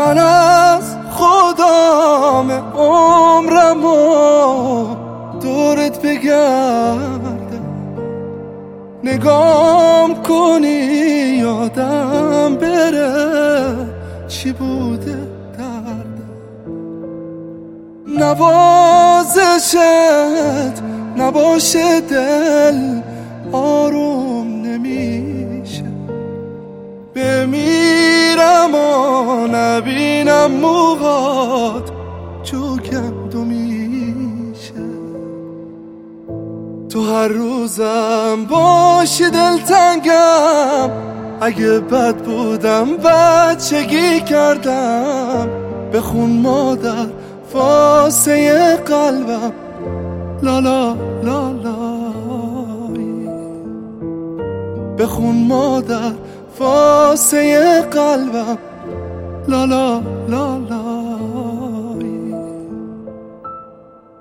من از خدام عمرمو دورت بگردم، نگام کنی یادم بره چی بوده دردم. نوازشت نباشه دل آروم نمیشه، بمیرم و نبینم موهات جوگند و میشه. تو هر روزم باشی دلتنگم، اگه بد بودم بچگی کردم. بخون مادر واسه قلبم لالا لالایی، بخون مادر واسه قلبم لالا لالا.